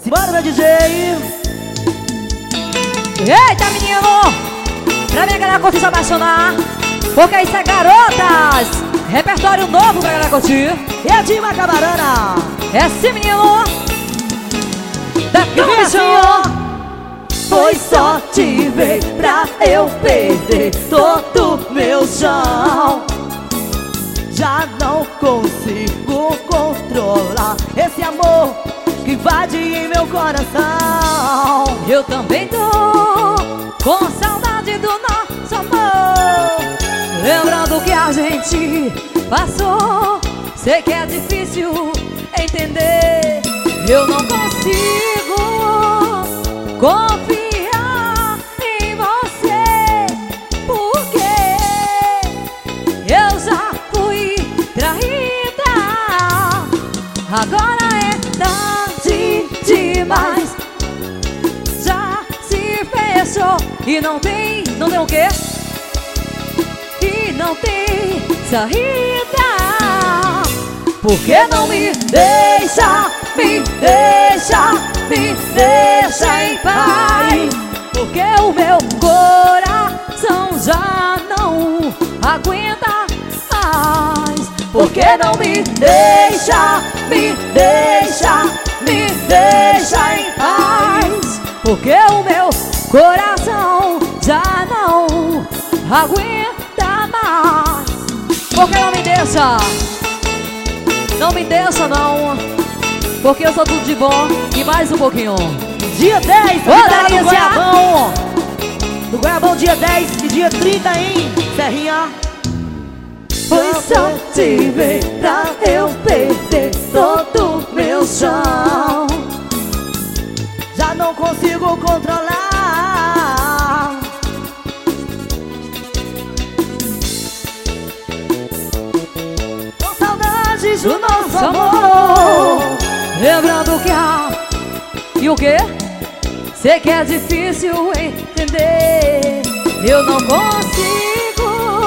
Bora, meu DJ! Eita, menino! Pra minha galera curtir se apaixonar, porque isso é garotas! Repertório novo pra galera curtir. É de Macabarana! É sim, menino! Daqui Senhor! Foi só te ver pra eu perder todo meu chão. Já não consigo controlar esse amor que invade em meu coração. Eu também tô com saudade do nosso amor. Lembrando que a gente passou. Sei que é difícil entender. Eu não consigo confiar em você, porque eu já fui traída. Agora é tarde demais. Já se fechou e não tem o quê? E não tem saída. Por que não me deixa, me deixa em paz? Porque o meu coração já não aguenta mais. Por que não me deixa, me deixa em paz? Porque o meu coração já não aguenta mais. Por que não me deixa? Não me deixa não, porque eu sou tudo de bom e mais um pouquinho. Dia 10, no Goiabão. No Goiabão, dia 10 e dia 30 em Serrinha. Foi só te ver pra eu perder todo meu chão. Já não consigo controlar. Com saudades do nosso amor. Lembrando que e o quê? Sei que é difícil entender. Eu não consigo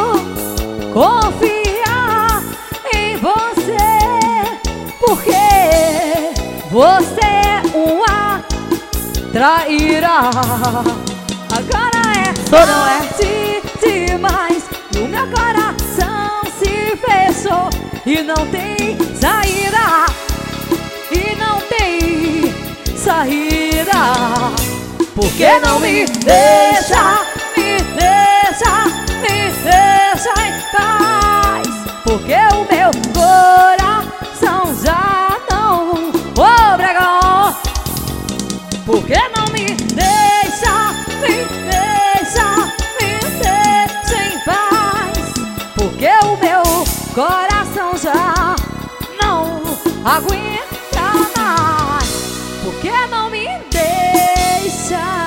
confiar em você, porque você é uma traíra. Agora é tarde demais e o meu coração se fechou e não tem saída. E não tem saída. Por que não me deixa, me deixa em paz? Porque o meu coração já não... Ô, Bregão! Por que não me deixa, me deixa em paz? Porque o meu coração já não aguenta mais. Por que não me deixa?